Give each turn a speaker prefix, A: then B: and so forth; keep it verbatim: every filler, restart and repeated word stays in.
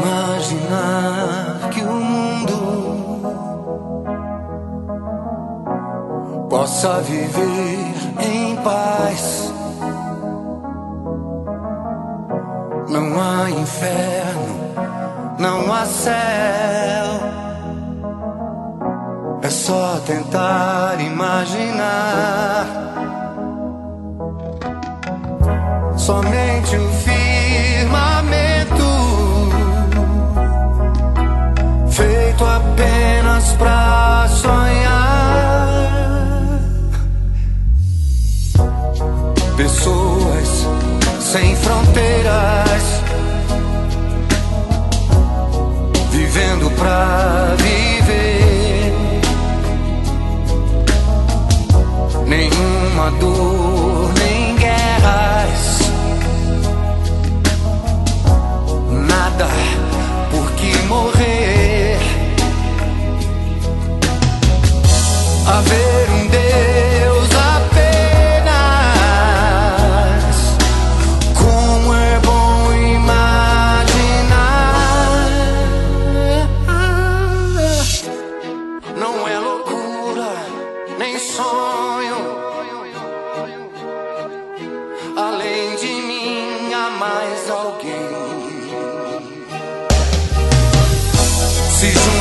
A: imaginar que o mundo possa viver em paz. Não há inferno, não há céu. É só tentar imaginar. Somente o firmamento, feito apenas pra sonhar. Pessoas sem fronteiras, vivendo pra viver. Nenhuma dor, nem guerras, nada por que morrer. Haver um Deus apenas, como é bom imaginar. Não é loucura, nem sonho. Além de mim há mais alguém. Se